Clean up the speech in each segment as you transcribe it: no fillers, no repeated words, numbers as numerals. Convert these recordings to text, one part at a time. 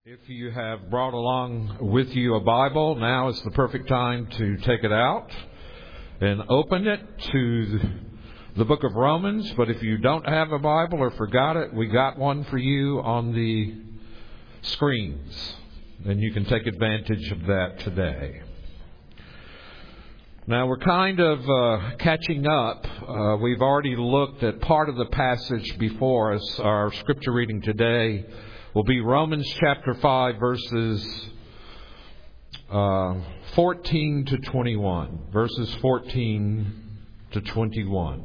If you have brought along with you a Bible, now is the perfect time to take it out and open it to the book of Romans. But if you don't have a Bible or forgot it, we got one for you on the screens, and you can take advantage of that today. Now we're kind of catching up. We've already looked at part of the passage before us. Our scripture reading today will be Romans chapter 5, verses 14 to 21. Verses 14 to 21.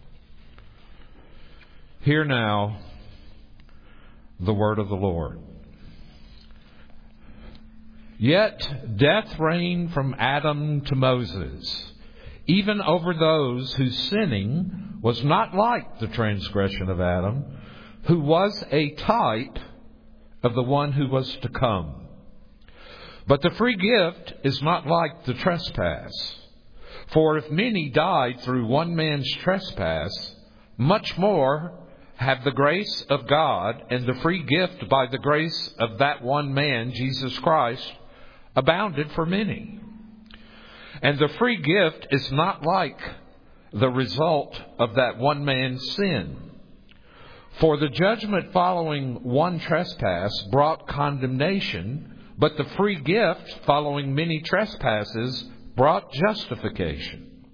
Hear now the word of the Lord. Yet death reigned from Adam to Moses, even over those whose sinning was not like the transgression of Adam, who was a type of the one who was to come. But the free gift is not like the trespass. For if many died through one man's trespass, much more have the grace of God and the free gift by the grace of that one man, Jesus Christ, abounded for many. And the free gift is not like the result of that one man's sin. For the judgment following one trespass brought condemnation, but the free gift following many trespasses brought justification.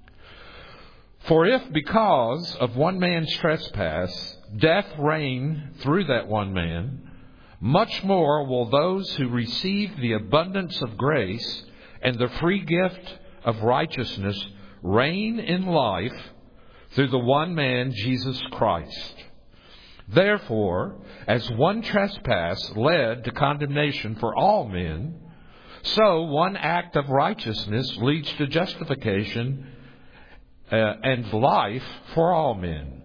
For if because of one man's trespass death reigned through that one man, much more will those who receive the abundance of grace and the free gift of righteousness reign in life through the one man, Jesus Christ. Therefore, as one trespass led to condemnation for all men, so one act of righteousness leads to justification and life for all men.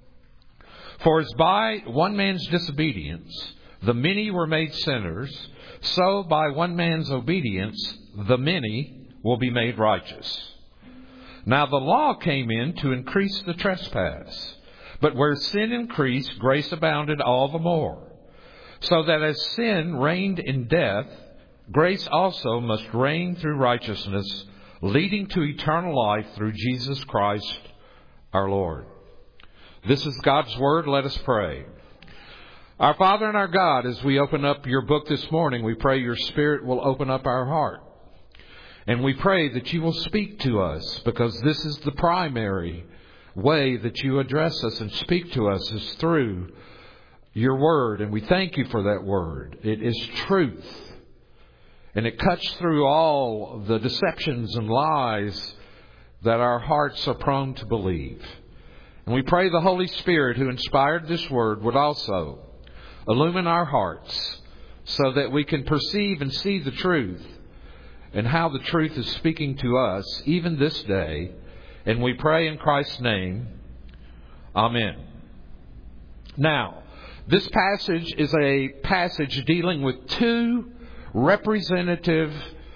For as by one man's disobedience the many were made sinners, so by one man's obedience the many will be made righteous. Now the law came in to increase the trespass. But where sin increased, grace abounded all the more. So that as sin reigned in death, grace also must reign through righteousness, leading to eternal life through Jesus Christ our Lord. This is God's Word. Let us pray. Our Father and our God, as we open up your book this morning, we pray your Spirit will open up our heart. And we pray that you will speak to us, because this is the primary way that you address us and speak to us is through your word. And we thank you for that word. It is truth. And it cuts through all the deceptions and lies that our hearts are prone to believe. And we pray the Holy Spirit who inspired this word would also illumine our hearts so that we can perceive and see the truth and how the truth is speaking to us even this day. And we pray in Christ's name. Amen. Now, this passage is a passage dealing with two representative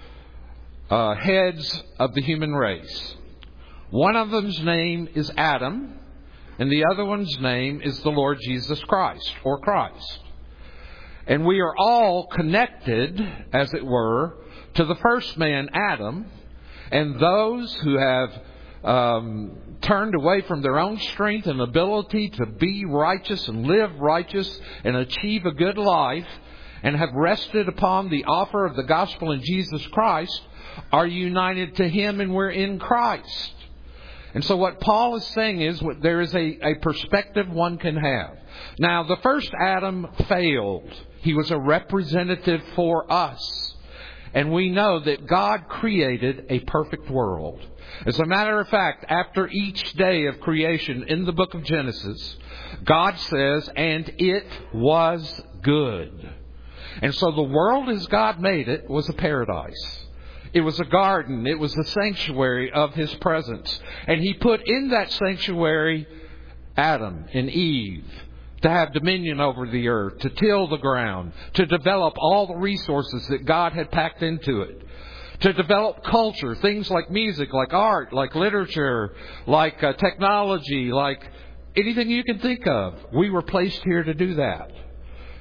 heads of the human race. One of them's name is Adam, and the other one's name is the Lord Jesus Christ, or Christ. And we are all connected, as it were, to the first man, Adam, and those who have turned away from their own strength and ability to be righteous and live righteous and achieve a good life and have rested upon the offer of the gospel in Jesus Christ are united to Him, and we're in Christ. And so what Paul is saying is there is a perspective one can have. Now, the first Adam failed. He was a representative for us. And we know that God created a perfect world. As a matter of fact, after each day of creation in the book of Genesis, God says, and it was good. And so the world as God made it was a paradise. It was a garden. It was the sanctuary of His presence. And He put in that sanctuary Adam and Eve to have dominion over the earth, to till the ground, to develop all the resources that God had packed into it, to develop culture, things like music, like art, like literature, like technology, like anything you can think of. We were placed here to do that.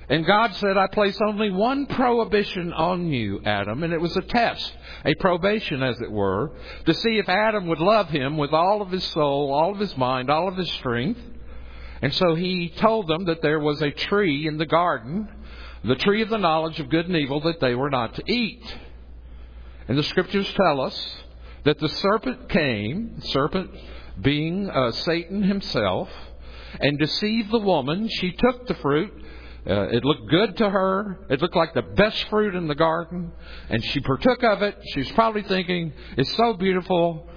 And God said, I place only one prohibition on you, Adam. And it was a test, a probation, as it were, to see if Adam would love him with all of his soul, all of his mind, all of his strength. And so he told them that there was a tree in the garden, the tree of the knowledge of good and evil, that they were not to eat. And the Scriptures tell us that the serpent came, serpent being Satan himself, and deceived the woman. She took the fruit. It looked good to her. It looked like the best fruit in the garden. And she partook of it. She was probably thinking, it's so beautiful.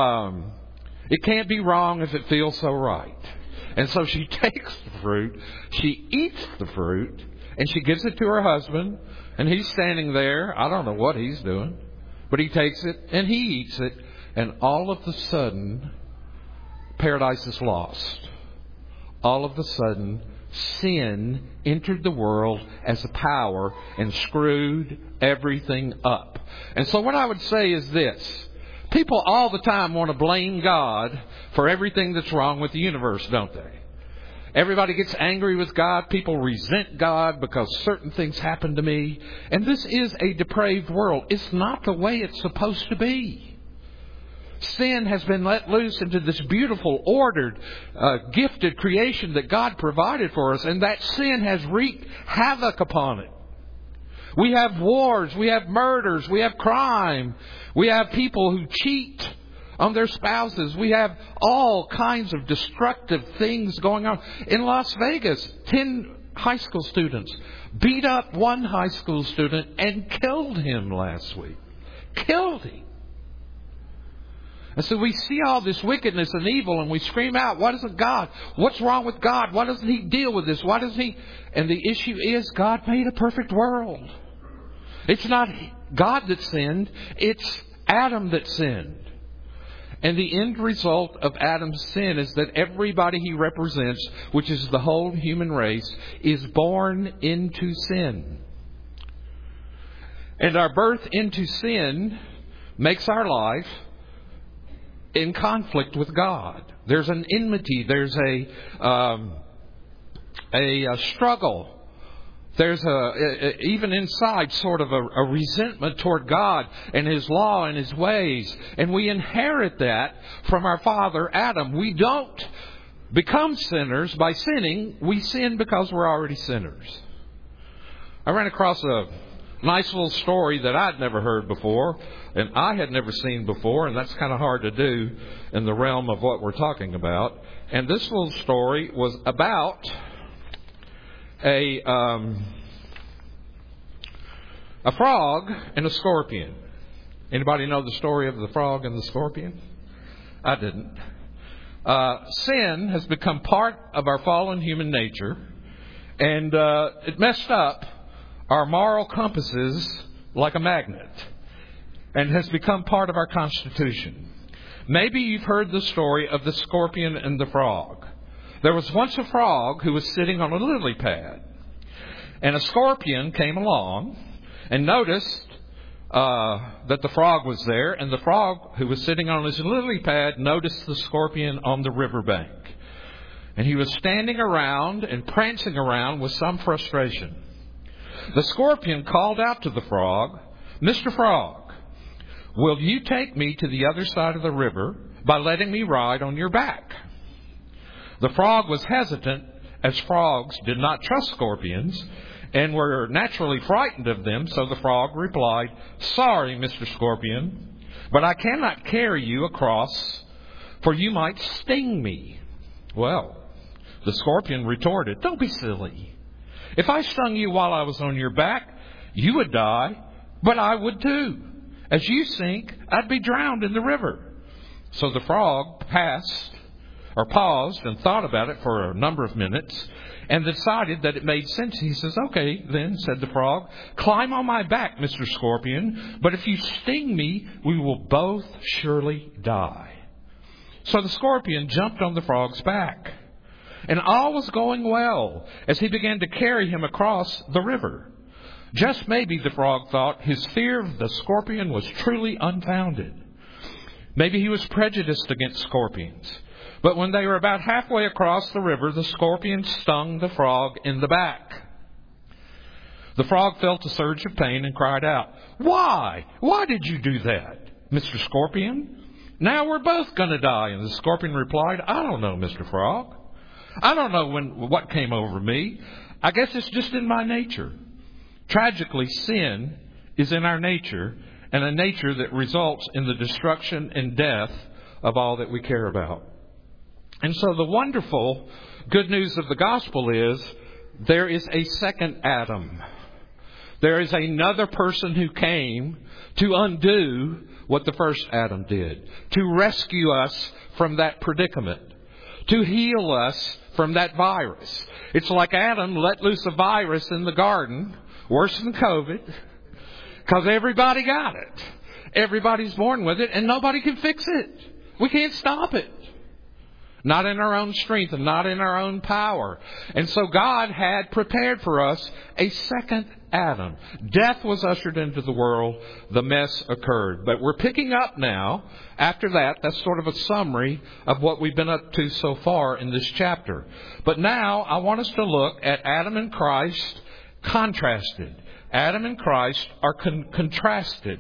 It can't be wrong if it feels so right. And so she takes the fruit. She eats the fruit. And she gives it to her husband. And he's standing there. I don't know what he's doing. But he takes it and he eats it. And all of a sudden, paradise is lost. All of a sudden, sin entered the world as a power and screwed everything up. And so what I would say is this. People all the time want to blame God for everything that's wrong with the universe, don't they? Everybody gets angry with God. People resent God because certain things happen to me. And this is a depraved world. It's not the way it's supposed to be. Sin has been let loose into this beautiful, ordered, gifted creation that God provided for us. And that sin has wreaked havoc upon it. We have wars. We have murders. We have crime. We have people who cheat on their spouses. We have all kinds of destructive things going on. In Las Vegas, 10 high school students beat up one high school student and killed him last week. Killed him. And so we see all this wickedness and evil and we scream out, what isn't God? What's wrong with God? Why doesn't He deal with this? Why doesn't He? And the issue is God made a perfect world. It's not God that sinned. It's Adam that sinned. And the end result of Adam's sin is that everybody he represents, which is the whole human race, is born into sin. And our birth into sin makes our life in conflict with God. There's an enmity. There's a struggle. There's even inside sort of a resentment toward God and His law and His ways. And we inherit that from our father Adam. We don't become sinners by sinning. We sin because we're already sinners. I ran across a nice little story that I'd never heard before and I had never seen before, and that's kind of hard to do in the realm of what we're talking about. And this little story was about a frog and a scorpion. Anybody know the story of the frog and the scorpion? I didn't. Sin has become part of our fallen human nature, and it messed up our moral compasses like a magnet, and has become part of our Constitution. Maybe you've heard the story of the scorpion and the frog. There was once a frog who was sitting on a lily pad, and a scorpion came along and noticed that the frog was there, and the frog who was sitting on his lily pad noticed the scorpion on the riverbank. And he was standing around and prancing around with some frustration. The scorpion called out to the frog, "Mr. Frog, will you take me to the other side of the river by letting me ride on your back?" The frog was hesitant, as frogs did not trust scorpions and were naturally frightened of them, so the frog replied, "Sorry, Mr. Scorpion, but I cannot carry you across, for you might sting me." Well, the scorpion retorted, "Don't be silly. If I stung you while I was on your back, you would die, but I would too. As you sink, I'd be drowned in the river." So the frog paused and thought about it for a number of minutes and decided that it made sense. He says, "Okay, then," said the frog, "climb on my back, Mr. Scorpion, but if you sting me, we will both surely die." So the scorpion jumped on the frog's back, and all was going well as he began to carry him across the river. Just maybe, the frog thought, his fear of the scorpion was truly unfounded. Maybe he was prejudiced against scorpions. But when they were about halfway across the river, the scorpion stung the frog in the back. The frog felt a surge of pain and cried out, "Why? Why did you do that, Mr. Scorpion? Now we're both going to die." And the scorpion replied, "I don't know, Mr. Frog. I don't know what came over me. I guess it's just in my nature." Tragically, sin is in our nature, and a nature that results in the destruction and death of all that we care about. And so the wonderful good news of the gospel is there is a second Adam. There is another person who came to undo what the first Adam did, to rescue us from that predicament, to heal us from that virus. It's like Adam let loose a virus in the garden, worse than COVID, because everybody got it. Everybody's born with it, and nobody can fix it. We can't stop it. Not in our own strength and not in our own power. And so God had prepared for us a second Adam. Death was ushered into the world. The mess occurred. But we're picking up now. After that, that's sort of a summary of what we've been up to so far in this chapter. But now I want us to look at Adam and Christ contrasted. Adam and Christ are contrasted.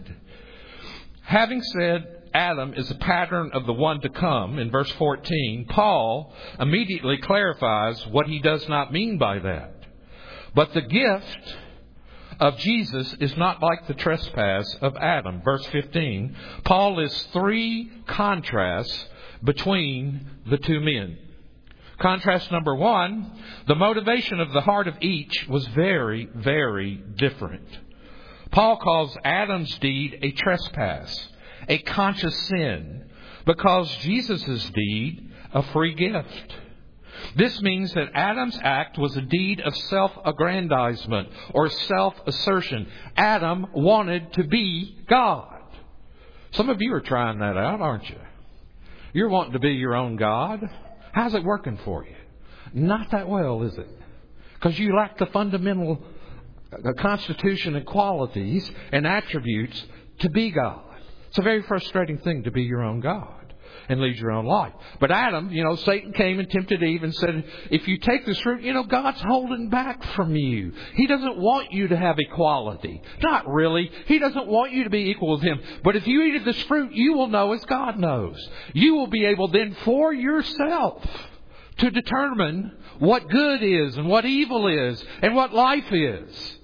Having said Adam is a pattern of the one to come, in verse 14, Paul immediately clarifies what he does not mean by that. But the gift of Jesus is not like the trespass of Adam. Verse 15, Paul lists three contrasts between the two men. Contrast number one, the motivation of the heart of each was very, very different. Paul calls Adam's deed a trespass, a conscious sin, because Jesus' deed a free gift. This means that Adam's act was a deed of self-aggrandizement or self-assertion. Adam wanted to be God. Some of you are trying that out, aren't you? You're wanting to be your own God. How's it working for you? Not that well, is it? Because you lack the fundamental constitution and qualities and attributes to be God. It's a very frustrating thing to be your own God and lead your own life. But Adam, Satan came and tempted Eve and said, if you take this fruit, God's holding back from you. He doesn't want you to have equality. Not really. He doesn't want you to be equal with Him. But if you eat of this fruit, you will know as God knows. You will be able then for yourself to determine what good is and what evil is and what life is.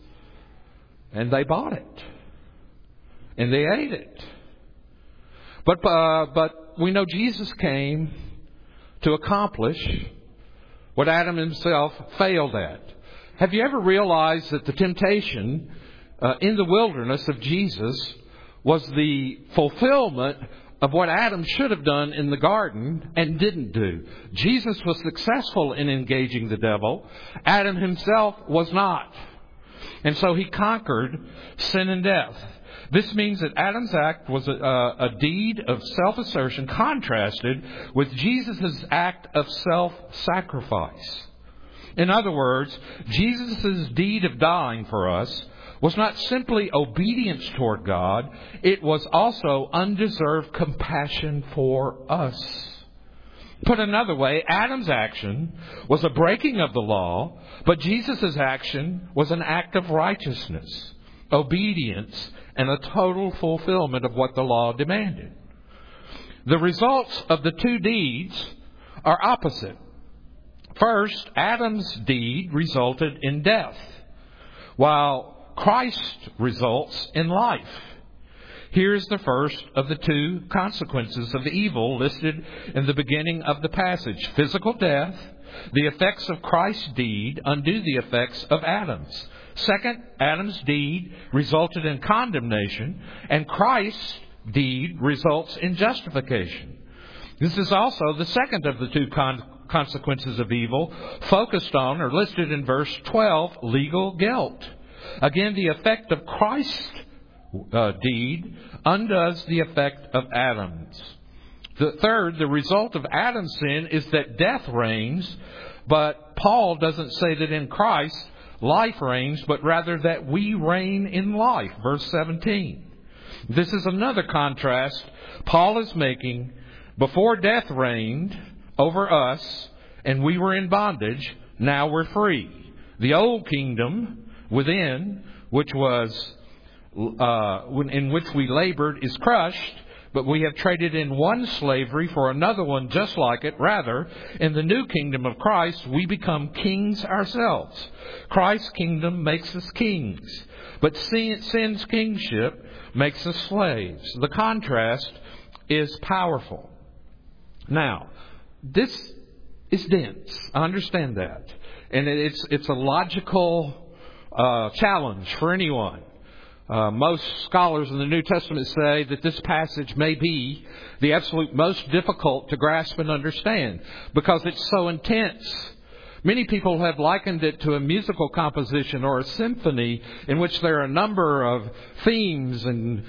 And they bought it. And they ate it. But we know Jesus came to accomplish what Adam himself failed at. Have you ever realized that the temptation in the wilderness of Jesus was the fulfillment of what Adam should have done in the garden and didn't do? Jesus was successful in engaging the devil. Adam himself was not. And so he conquered sin and death. This means that Adam's act was a deed of self-assertion contrasted with Jesus' act of self-sacrifice. In other words, Jesus' deed of dying for us was not simply obedience toward God, it was also undeserved compassion for us. Put another way, Adam's action was a breaking of the law, but Jesus' action was an act of righteousness, obedience, and a total fulfillment of what the law demanded. The results of the two deeds are opposite. First, Adam's deed resulted in death, while Christ results in life. Here's the first of the two consequences of evil listed in the beginning of the passage. Physical death. The effects of Christ's deed undo the effects of Adam's. Second, Adam's deed resulted in condemnation, and Christ's deed results in justification. This is also the second of the two consequences of evil focused on or listed in verse 12, legal guilt. Again, the effect of Christ's deed undoes the effect of Adam's. The third, the result of Adam's sin is that death reigns, but Paul doesn't say that in Christ life reigns, but rather that we reign in life. Verse 17. This is another contrast Paul is making. Before death reigned over us and we were in bondage, now we're free. The old kingdom within, which was in which we labored, is crushed, but we have traded in one slavery for another one just like it. Rather, in the new kingdom of Christ, we become kings ourselves. Christ's kingdom makes us kings, but sin's kingship makes us slaves. The contrast is powerful. Now, this is dense. I understand that. And it's a logical challenge for anyone. Most scholars in the New Testament say that this passage may be the absolute most difficult to grasp and understand because it's so intense. Many people have likened it to a musical composition or a symphony in which there are a number of themes and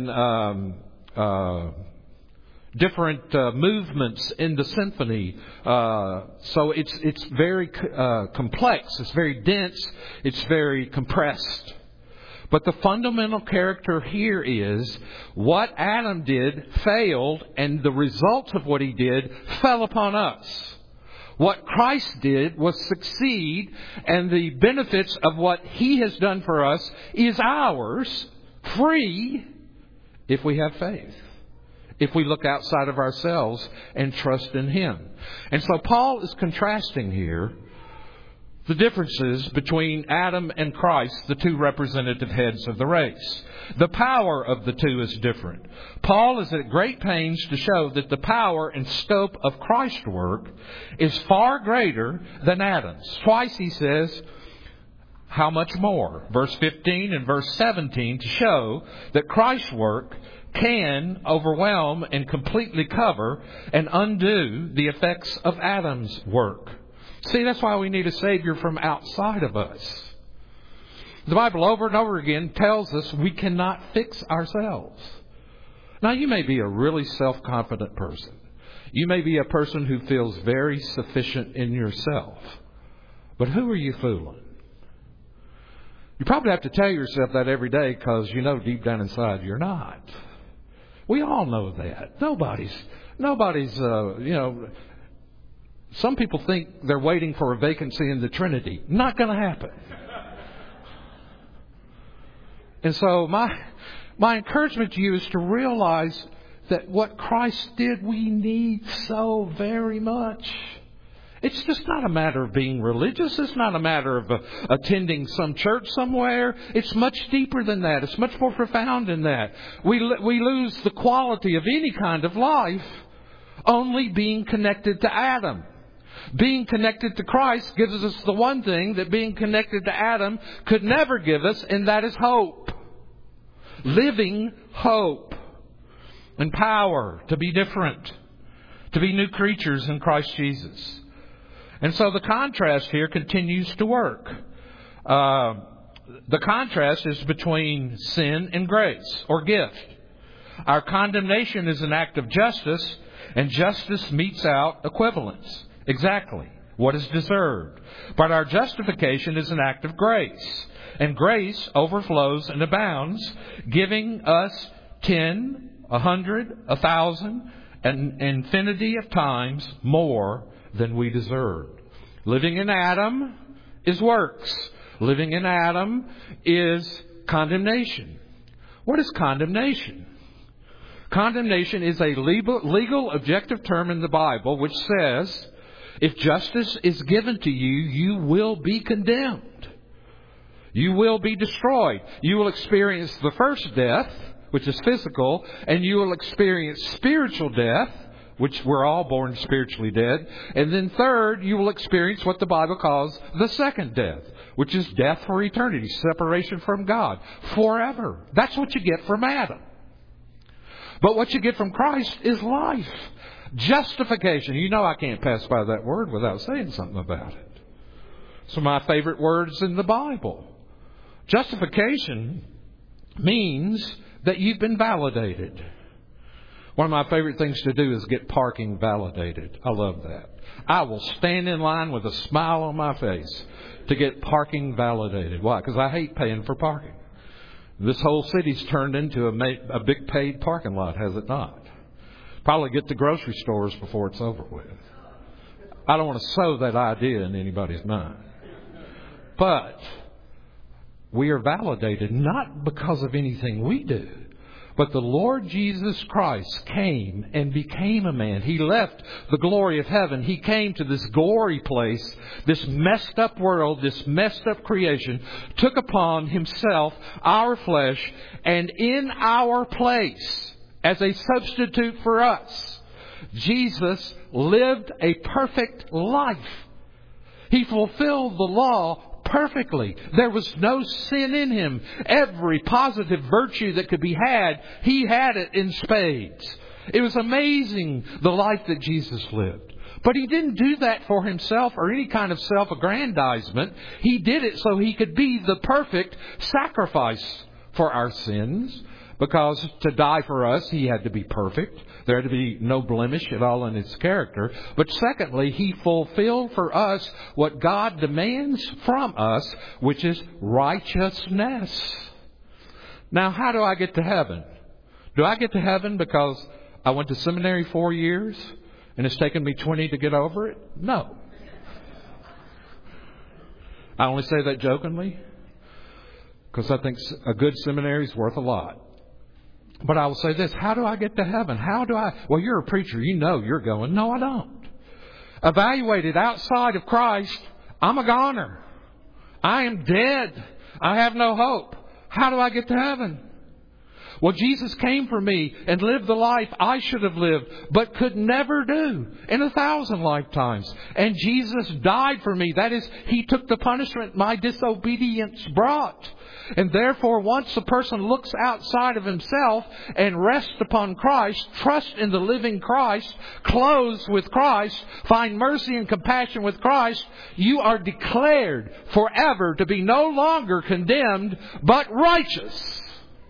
different movements in the symphony. So it's very complex. It's very dense. It's very compressed. But the fundamental character here is what Adam did failed, and the result of what he did fell upon us. What Christ did was succeed, and the benefits of what he has done for us is ours, free, if we have faith. If we look outside of ourselves and trust in him. And so Paul is contrasting here the differences between Adam and Christ, the two representative heads of the race. The power of the two is different. Paul is at great pains to show that the power and scope of Christ's work is far greater than Adam's. Twice he says, how much more? Verse 15 and verse 17 to show that Christ's work can overwhelm and completely cover and undo the effects of Adam's work. See, that's why we need a Savior from outside of us. The Bible over and over again tells us we cannot fix ourselves. Now, you may be a really self-confident person. You may be a person who feels very sufficient in yourself. But who are you fooling? You probably have to tell yourself that every day because you know deep down inside you're not. We all know that. Nobody's, some people think they're waiting for a vacancy in the Trinity. Not going to happen. And so my encouragement to you is to realize that what Christ did, we need so very much. It's just not a matter of being religious. It's not a matter of attending some church somewhere. It's much deeper than that. It's much more profound than that. We lose the quality of any kind of life only being connected to Adam. Being connected to Christ gives us the one thing that being connected to Adam could never give us, and that is hope. Living hope and power to be different, to be new creatures in Christ Jesus. And so the contrast here continues to work. The contrast is between sin and grace or gift. Our condemnation is an act of justice, and justice metes out equivalence. Exactly what is deserved. But our justification is an act of grace. And grace overflows and abounds, giving us 10, 100, 1,000, an infinity of times more than we deserved. Living in Adam is works. Living in Adam is condemnation. What is condemnation? Condemnation is a legal objective term in the Bible which says, if justice is given to you, you will be condemned. You will be destroyed. You will experience the first death, which is physical, and you will experience spiritual death, which we're all born spiritually dead. And then third, you will experience what the Bible calls the second death, which is death for eternity, separation from God, forever. That's what you get from Adam. But what you get from Christ is life. Justification. You know I can't pass by that word without saying something about it. It's one of my favorite words in the Bible. Justification means that you've been validated. One of my favorite things to do is get parking validated. I love that. I will stand in line with a smile on my face to get parking validated. Why? Because I hate paying for parking. This whole city's turned into a big paid parking lot, has it not? Probably get to grocery stores before it's over with. I don't want to sow that idea in anybody's mind. But We are validated not because of anything we do, but the Lord Jesus Christ came and became a man. He left the glory of heaven. He came to this gory place, this messed up world, this messed up creation, took upon Himself our flesh, and in our place, as a substitute for us, Jesus lived a perfect life. He fulfilled the law perfectly. There was no sin in Him. Every positive virtue that could be had, He had it in spades. It was amazing, the life that Jesus lived. But He didn't do that for Himself or any kind of self-aggrandizement. He did it so He could be the perfect sacrifice for our sins. Because to die for us, He had to be perfect. There had to be no blemish at all in His character. But secondly, He fulfilled for us what God demands from us, which is righteousness. Now, how do I get to heaven? Do I get to heaven because I went to seminary 4 years and it's taken me 20 to get over it? No. I only say that jokingly because I think a good seminary is worth a lot. But I will say this, how do I get to heaven? Well, you're a preacher, you know you're going. No, I don't. Evaluated outside of Christ, I'm a goner. I am dead. I have no hope. How do I get to heaven? Well, Jesus came for me and lived the life I should have lived, but could never do in 1,000 lifetimes. And Jesus died for me. That is, He took the punishment my disobedience brought. And therefore, once a person looks outside of himself and rests upon Christ, trust in the living Christ, clothes with Christ, find mercy and compassion with Christ, you are declared forever to be no longer condemned, but righteous.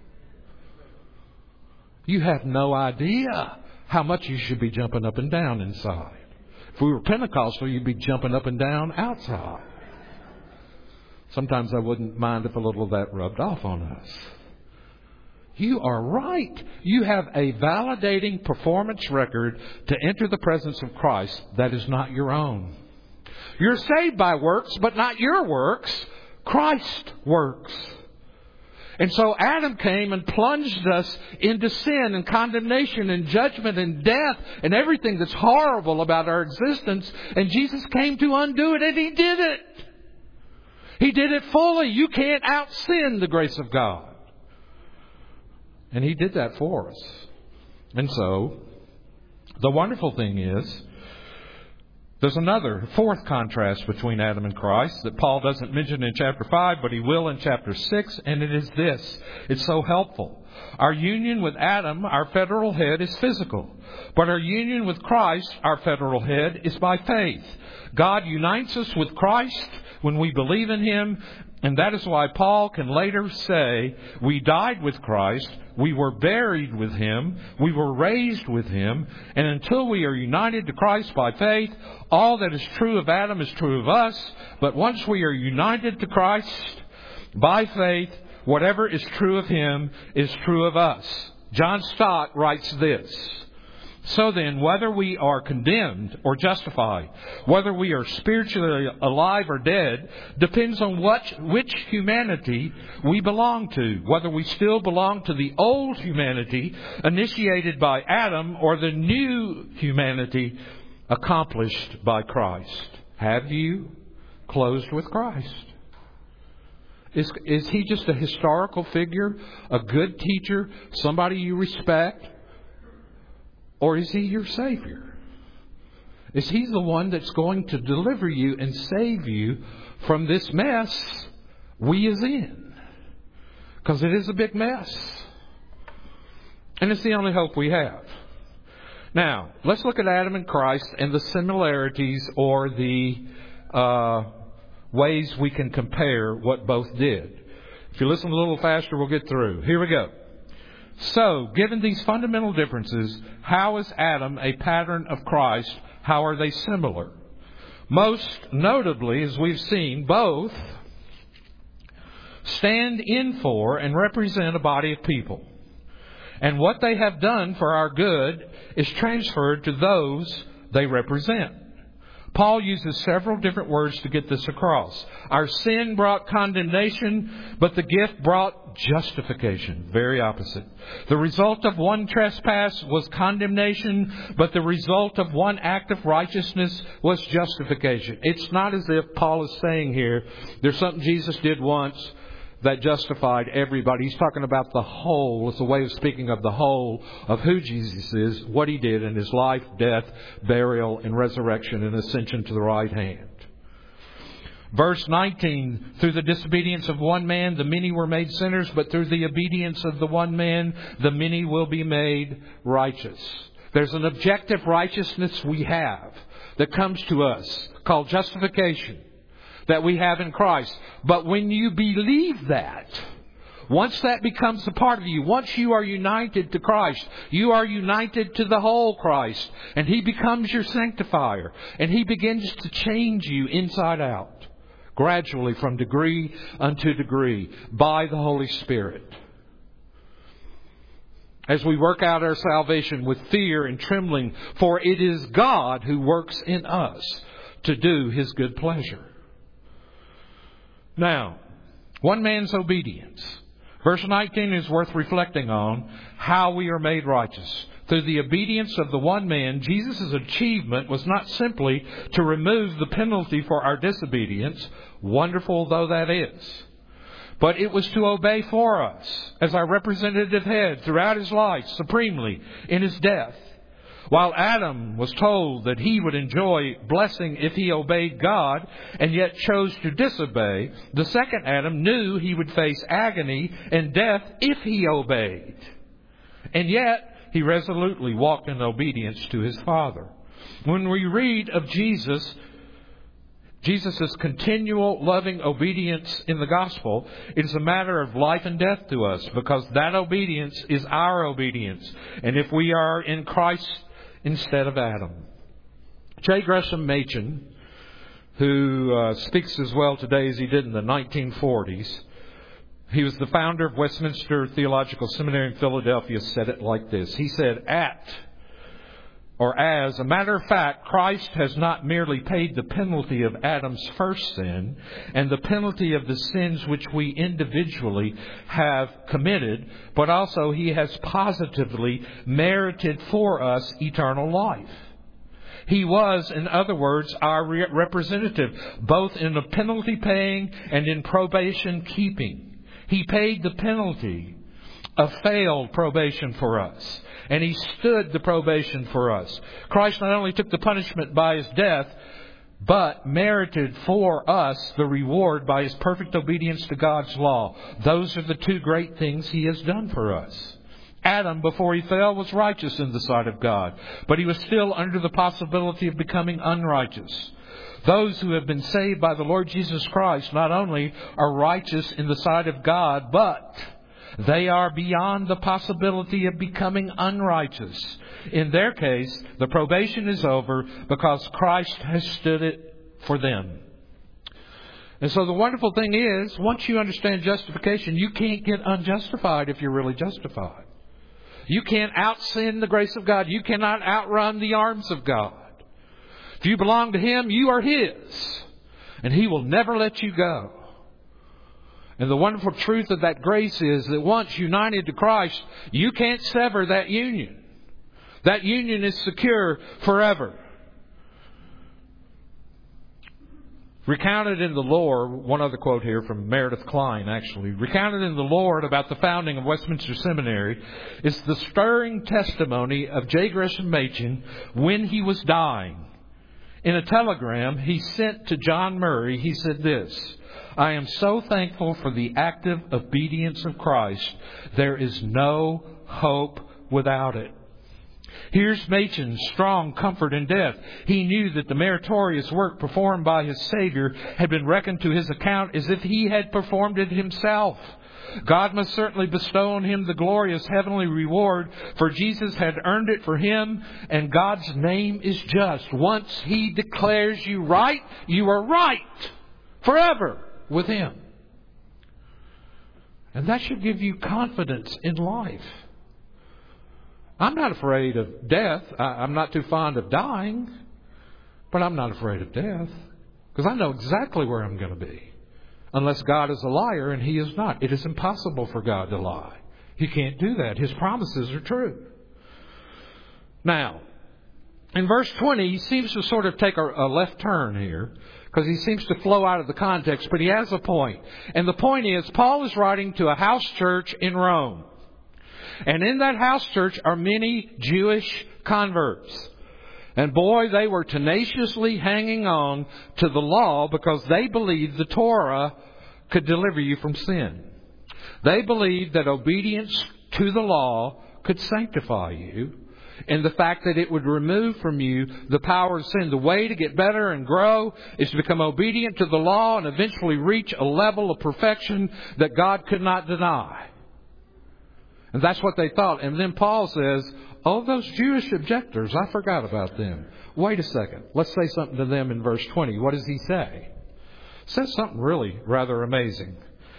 You have no idea how much you should be jumping up and down inside. If we were Pentecostal, you'd be jumping up and down outside. Sometimes I wouldn't mind if a little of that rubbed off on us. You are right. You have a validating performance record to enter the presence of Christ that is not your own. You're saved by works, but not your works. Christ works. And so Adam came and plunged us into sin and condemnation and judgment and death and everything that's horrible about our existence. And Jesus came to undo it, and He did it. He did it fully. You can't out-sin the grace of God. And He did that for us. And so, the wonderful thing is, there's another fourth contrast between Adam and Christ that Paul doesn't mention in chapter 5, but he will in chapter 6, and it is this. It's so helpful. Our union with Adam, our federal head, is physical. But our union with Christ, our federal head, is by faith. God unites us with Christ when we believe in Him, and that is why Paul can later say, we died with Christ, we were buried with Him, we were raised with Him, and until we are united to Christ by faith, all that is true of Adam is true of us, but once we are united to Christ by faith, whatever is true of Him is true of us. John Stott writes this, so then, whether we are condemned or justified, whether we are spiritually alive or dead, depends on which humanity we belong to. Whether we still belong to the old humanity initiated by Adam or the new humanity accomplished by Christ. Have you closed with Christ? Is He just a historical figure, a good teacher, somebody you respect? Or is He your Savior? Is He the one that's going to deliver you and save you from this mess we is in? Because it is a big mess. And it's the only hope we have. Now, let's look at Adam and Christ and the similarities or the ways we can compare what both did. If you listen a little faster, we'll get through. Here we go. So, given these fundamental differences, how is Adam a pattern of Christ? How are they similar? Most notably, as we've seen, both stand in for and represent a body of people. And what they have done for our good is transferred to those they represent. Paul uses several different words to get this across. Our sin brought condemnation, but the gift brought justification. Very opposite. The result of one trespass was condemnation, but the result of one act of righteousness was justification. It's not as if Paul is saying here, there's something Jesus did once that justified everybody. He's talking about the whole. It's a way of speaking of the whole of who Jesus is, what He did in His life, death, burial, and resurrection and ascension to the right hand. Verse 19, through the disobedience of one man, the many were made sinners, but through the obedience of the one man, the many will be made righteous. There's an objective righteousness we have that comes to us called justification that we have in Christ. But when you believe that, once that becomes a part of you, once you are united to Christ, you are united to the whole Christ, and He becomes your sanctifier, and He begins to change you inside out, gradually from degree unto degree, by the Holy Spirit. As we work out our salvation with fear and trembling, for it is God who works in us to do His good pleasure. Now, one man's obedience. Verse 19 is worth reflecting on how we are made righteous. Through the obedience of the one man, Jesus' achievement was not simply to remove the penalty for our disobedience, wonderful though that is, but it was to obey for us as our representative head throughout His life, supremely in His death. While Adam was told that he would enjoy blessing if he obeyed God and yet chose to disobey, the second Adam knew he would face agony and death if he obeyed. And yet he resolutely walked in obedience to his Father. When we read of Jesus' continual loving obedience in the gospel, it is a matter of life and death to us, because that obedience is our obedience. And if we are in Christ instead of Adam. J. Gresham Machen, who speaks as well today as he did in the 1940s, he was the founder of Westminster Theological Seminary in Philadelphia, said it like this. He said, as a matter of fact, Christ has not merely paid the penalty of Adam's first sin and the penalty of the sins which we individually have committed, but also He has positively merited for us eternal life. He was, in other words, our representative, both in the penalty paying and in probation keeping. He paid the penalty of failed probation for us. And He stood the probation for us. Christ not only took the punishment by His death, but merited for us the reward by His perfect obedience to God's law. Those are the two great things He has done for us. Adam, before he fell, was righteous in the sight of God, but he was still under the possibility of becoming unrighteous. Those who have been saved by the Lord Jesus Christ not only are righteous in the sight of God, but they are beyond the possibility of becoming unrighteous. In their case, the probation is over because Christ has stood it for them. And so the wonderful thing is, once you understand justification, you can't get unjustified if you're really justified. You can't out-sin the grace of God. You cannot outrun the arms of God. If you belong to Him, you are His. And He will never let you go. And the wonderful truth of that grace is that once united to Christ, you can't sever that union. That union is secure forever. Recounted in the lore, one other quote here from Meredith Kline actually, recounted in the lore about the founding of Westminster Seminary is the stirring testimony of J. Gresham Machen when he was dying. In a telegram he sent to John Murray, he said this: I am so thankful for the active obedience of Christ. There is no hope without it. Here's Machen's strong comfort in death. He knew that the meritorious work performed by his Savior had been reckoned to his account as if he had performed it himself. God must certainly bestow on him the glorious heavenly reward, for Jesus had earned it for him, and God's name is just. Once He declares you right, you are right forever with Him. And that should give you confidence in life. I'm not afraid of death. I'm not too fond of dying. But I'm not afraid of death, because I know exactly where I'm going to be. Unless God is a liar, and He is not. It is impossible for God to lie. He can't do that. His promises are true. Now, in verse 20, he seems to sort of take a left turn here, because he seems to flow out of the context, but he has a point. And the point is, Paul is writing to a house church in Rome. And in that house church are many Jewish converts. And boy, they were tenaciously hanging on to the law because they believed the Torah could deliver you from sin. They believed that obedience to the law could sanctify you, and the fact that it would remove from you the power of sin. The way to get better and grow is to become obedient to the law and eventually reach a level of perfection that God could not deny. And that's what they thought. And then Paul says, oh, those Jewish objectors, I forgot about them. Wait a second. Let's say something to them in verse 20. What does he say? He says something really rather amazing.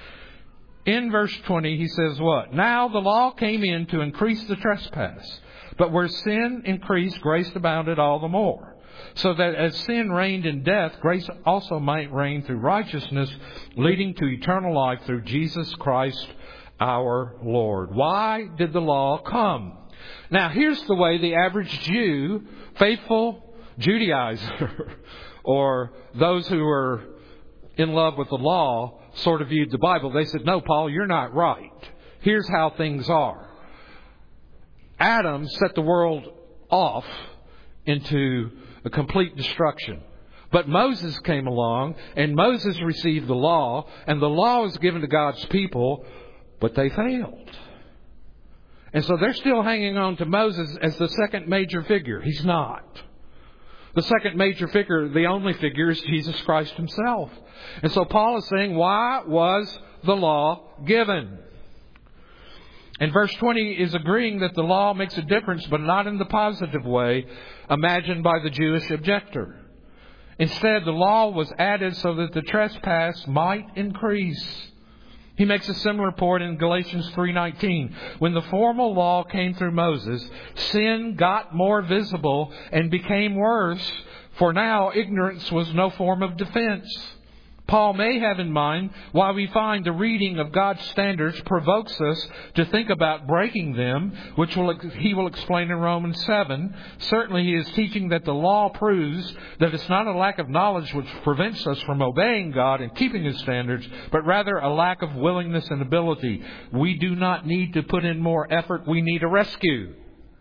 In verse 20, he says what? Now the law came in to increase the trespass. But where sin increased, grace abounded all the more. So that as sin reigned in death, grace also might reign through righteousness, leading to eternal life through Jesus Christ our Lord. Why did the law come? Now, here's the way the average Jew, faithful Judaizer, or those who were in love with the law, sort of viewed the Bible. They said, no, Paul, you're not right. Here's how things are. Adam set the world off into a complete destruction. But Moses came along, and Moses received the law, and the law was given to God's people, but they failed. And so they're still hanging on to Moses as the second major figure. He's not. The second major figure, the only figure, is Jesus Christ Himself. And so Paul is saying, why was the law given? And verse 20 is agreeing that the law makes a difference, but not in the positive way imagined by the Jewish objector. Instead, the law was added so that the trespass might increase. He makes a similar point in Galatians 3:19. When the formal law came through Moses, sin got more visible and became worse, for now ignorance was no form of defense. Paul may have in mind why we find the reading of God's standards provokes us to think about breaking them, which he will explain in Romans 7. Certainly he is teaching that the law proves that it's not a lack of knowledge which prevents us from obeying God and keeping His standards, but rather a lack of willingness and ability. We do not need to put in more effort. We need a rescue.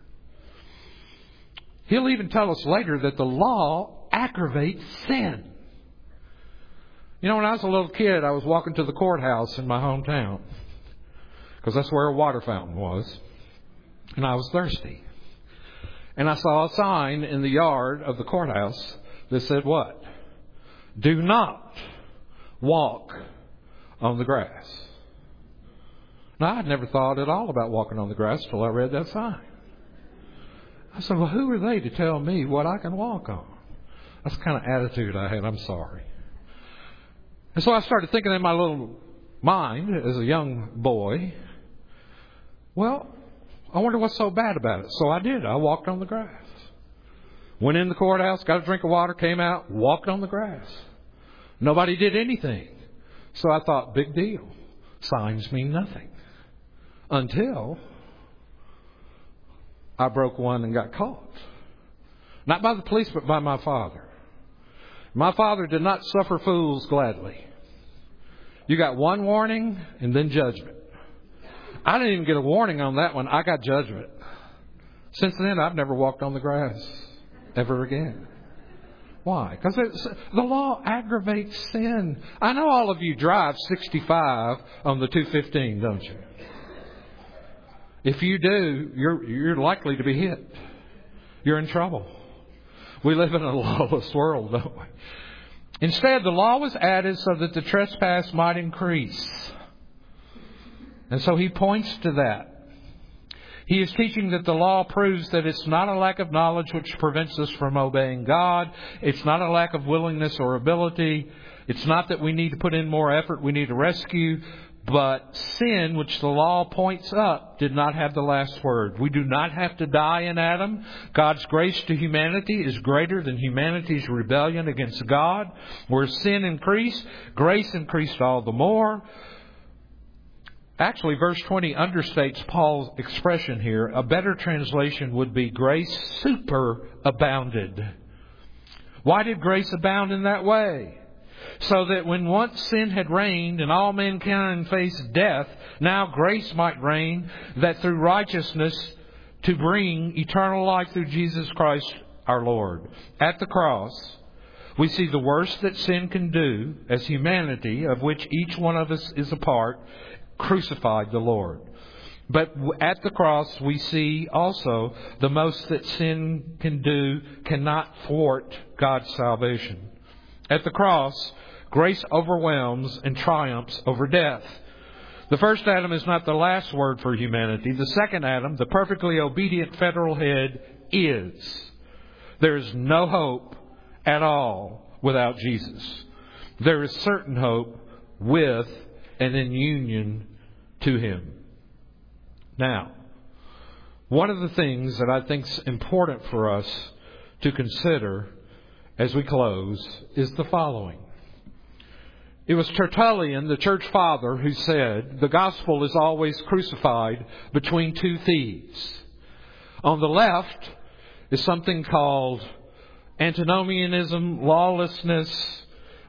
He'll even tell us later that the law aggravates sin. You know, when I was a little kid, I was walking to the courthouse in my hometown, because that's where a water fountain was, and I was thirsty. And I saw a sign in the yard of the courthouse that said what? Do not walk on the grass. Now, I'd never thought at all about walking on the grass until I read that sign. I said, well, who are they to tell me what I can walk on? That's the kind of attitude I had. I'm sorry. And so I started thinking in my little mind as a young boy, well, I wonder what's so bad about it. So I did. I walked on the grass. Went in the courthouse, got a drink of water, came out, walked on the grass. Nobody did anything. So I thought, big deal. Signs mean nothing. Until I broke one and got caught. Not by the police, but by my father. My father did not suffer fools gladly. You got one warning and then judgment. I didn't even get a warning on that one. I got judgment. Since then, I've never walked on the grass ever again. Why? Because the law aggravates sin. I know all of you drive 65 on the 215, don't you? If you do, you're likely to be hit. You're in trouble. We live in a lawless world, don't we? Instead, the law was added so that the trespass might increase. And so he points to that. He is teaching that the law proves that it's not a lack of knowledge which prevents us from obeying God. It's not a lack of willingness or ability. It's not that we need to put in more effort. We need a rescue. But sin, which the law points up, did not have the last word. We do not have to die in Adam. God's grace to humanity is greater than humanity's rebellion against God. Where sin increased, grace increased all the more. Actually, verse 20 understates Paul's expression here. A better translation would be grace superabounded. Why did grace abound in that way? So that when once sin had reigned and all mankind faced death, now grace might reign, that through righteousness to bring eternal life through Jesus Christ our Lord. At the cross, we see the worst that sin can do as humanity, of which each one of us is a part, crucified the Lord. But at the cross, we see also the most that sin can do cannot thwart God's salvation. At the cross, grace overwhelms and triumphs over death. The first Adam is not the last word for humanity. The second Adam, the perfectly obedient federal head, is. There is no hope at all without Jesus. There is certain hope with and in union to Him. Now, one of the things that I think is important for us to consider as we close is the following. It was Tertullian, the church father, who said, the gospel is always crucified between two thieves. On the left is something called antinomianism, lawlessness,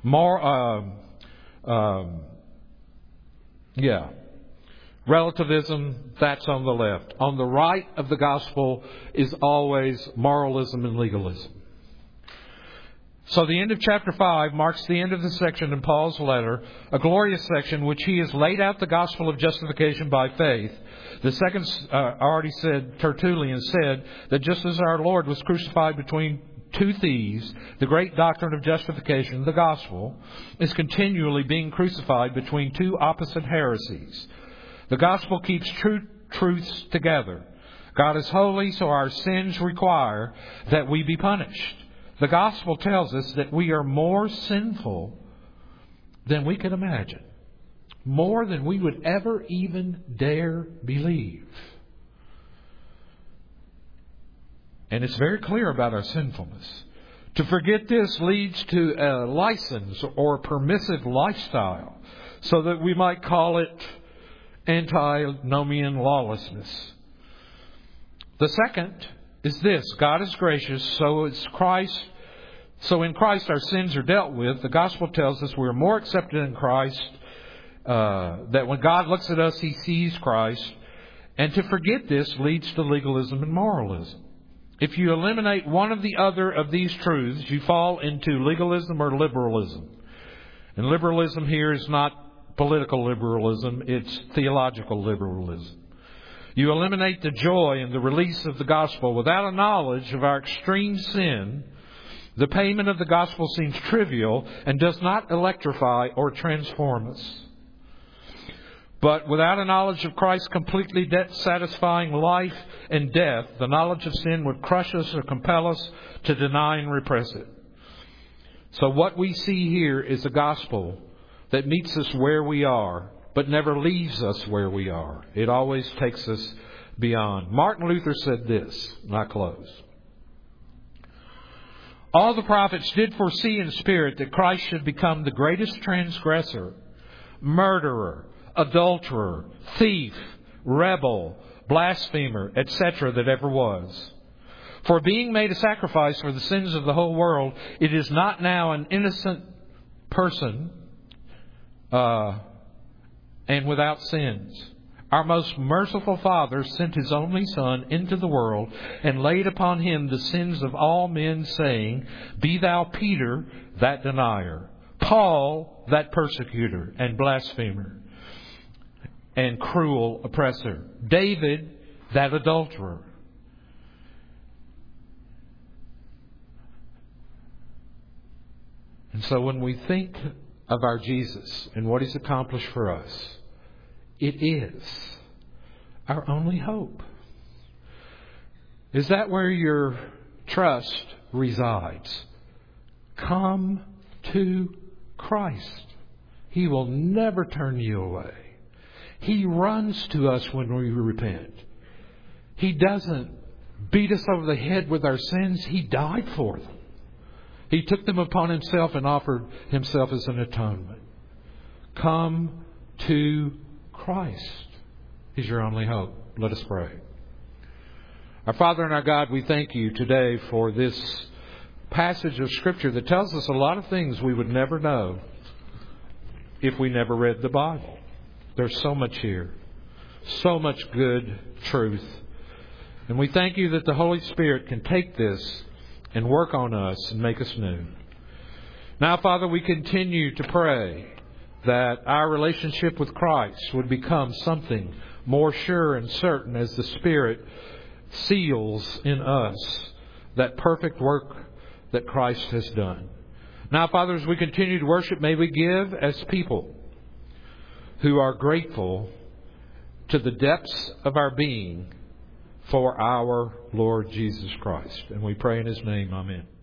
relativism. That's on the left. On the right of the gospel is always moralism and legalism. So the end of chapter 5 marks the end of the section in Paul's letter, a glorious section which he has laid out the gospel of justification by faith. The second, already said, Tertullian said that just as our Lord was crucified between two thieves, the great doctrine of justification, the gospel, is continually being crucified between two opposite heresies. The gospel keeps truths together. God is holy, so our sins require that we be punished. The gospel tells us that we are more sinful than we could imagine. More than we would ever even dare believe. And it's very clear about our sinfulness. To forget this leads to a license or permissive lifestyle, so that we might call it antinomian lawlessness. The second is this: God is gracious, so in Christ our sins are dealt with. The gospel tells us we are more accepted in Christ, that when God looks at us, He sees Christ. And to forget this leads to legalism and moralism. If you eliminate one of the other of these truths, you fall into legalism or liberalism. And liberalism here is not political liberalism, it's theological liberalism. You eliminate the joy and the release of the gospel without a knowledge of our extreme sin. The payment of the gospel seems trivial and does not electrify or transform us. But without a knowledge of Christ's completely debt-satisfying life and death, the knowledge of sin would crush us or compel us to deny and repress it. So what we see here is a gospel that meets us where we are, but never leaves us where we are. It always takes us beyond. Martin Luther said this, and I close. All the prophets did foresee in spirit that Christ should become the greatest transgressor, murderer, adulterer, thief, rebel, blasphemer, etc. that ever was. For being made a sacrifice for the sins of the whole world, it is not now an innocent person and without sins. Our most merciful Father sent His only Son into the world and laid upon Him the sins of all men, saying, Be thou Peter, that denier, Paul, that persecutor and blasphemer and cruel oppressor, David, that adulterer. And so when we think of our Jesus and what He's accomplished for us, it is our only hope. Is that where your trust resides? Come to Christ. He will never turn you away. He runs to us when we repent. He doesn't beat us over the head with our sins. He died for them. He took them upon Himself and offered Himself as an atonement. Come to Christ. He's your only hope. Let us pray. Our Father and our God, we thank You today for this passage of Scripture that tells us a lot of things we would never know if we never read the Bible. There's so much here. So much good truth. And we thank You that the Holy Spirit can take this and work on us and make us new. Now, Father, we continue to pray that our relationship with Christ would become something more sure and certain as the Spirit seals in us that perfect work that Christ has done. Now, Father, as we continue to worship, may we give as people who are grateful to the depths of our being for our Lord Jesus Christ. And we pray in His name. Amen.